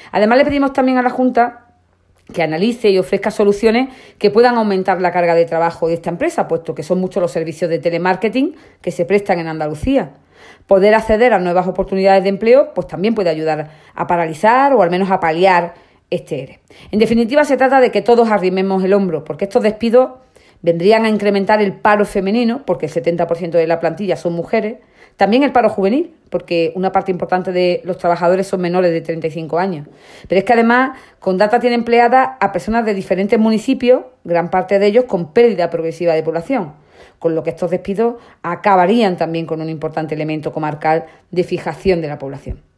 Además, le pedimos también a la Junta que analice y ofrezca soluciones que puedan aumentar la carga de trabajo de esta empresa, puesto que son muchos los servicios de telemarketing que se prestan en Andalucía. Poder acceder a nuevas oportunidades de empleo pues también puede ayudar a paralizar o al menos a paliar este ERE. En definitiva, se trata de que todos arrimemos el hombro, porque estos despidos vendrían a incrementar el paro femenino, porque el 70% de la plantilla son mujeres, también el paro juvenil, porque una parte importante de los trabajadores son menores de 35 años. Pero es que además Condata tiene empleadas a personas de diferentes municipios, gran parte de ellos con pérdida progresiva de población, con lo que estos despidos acabarían también con un importante elemento comarcal de fijación de la población.